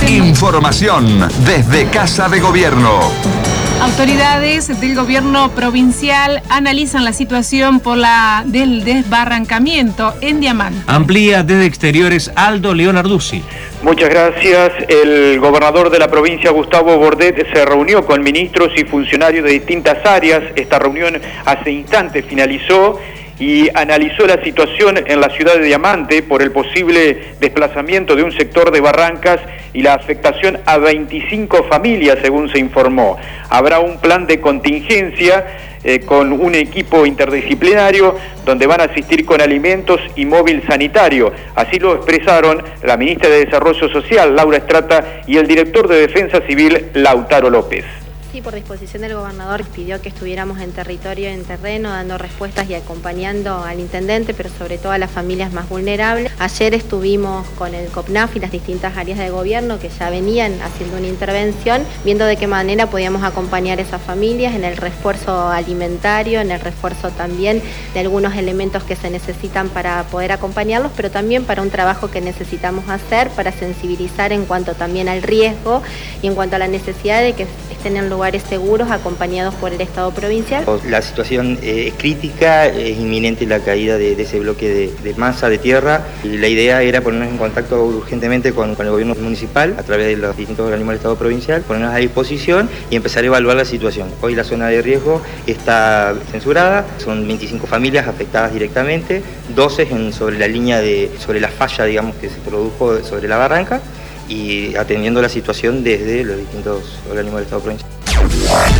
Información desde Casa de Gobierno. Autoridades del gobierno provincial analizan la situación del desbarrancamiento en Diamante. Amplía desde Exteriores Aldo Leonarduzzi. Muchas gracias. El gobernador de la provincia, Gustavo Bordet, se reunió con ministros y funcionarios de distintas áreas. Esta reunión hace instantes finalizó y analizó la situación en la ciudad de Diamante por el posible desplazamiento de un sector de Barrancas y la afectación a 25 familias, según se informó. Habrá un plan de contingencia con un equipo interdisciplinario donde van a asistir con alimentos y móvil sanitario. Así lo expresaron la ministra de Desarrollo Social, Laura Estrata, y el director de Defensa Civil, Lautaro López. Sí, por disposición del gobernador pidió que estuviéramos en territorio, en terreno, dando respuestas y acompañando al intendente, pero sobre todo a las familias más vulnerables. Ayer estuvimos con el COPNAF y las distintas áreas de gobierno que ya venían haciendo una intervención, viendo de qué manera podíamos acompañar a esas familias en el refuerzo alimentario, en el refuerzo también de algunos elementos que se necesitan para poder acompañarlos, pero también para un trabajo que necesitamos hacer para sensibilizar en cuanto también al riesgo y en cuanto a la necesidad de que estén en lugares seguros acompañados por el Estado provincial. La situación es crítica, es inminente la caída de ese bloque de masa de tierra y la idea era ponernos en contacto urgentemente con el gobierno municipal a través de los distintos organismos del Estado provincial, ponernos a disposición y empezar a evaluar la situación. Hoy la zona de riesgo está censurada, son 25 familias afectadas directamente, 12 sobre la línea sobre la falla, digamos, que se produjo sobre la barranca, y atendiendo la situación desde los distintos organismos del Estado provincial.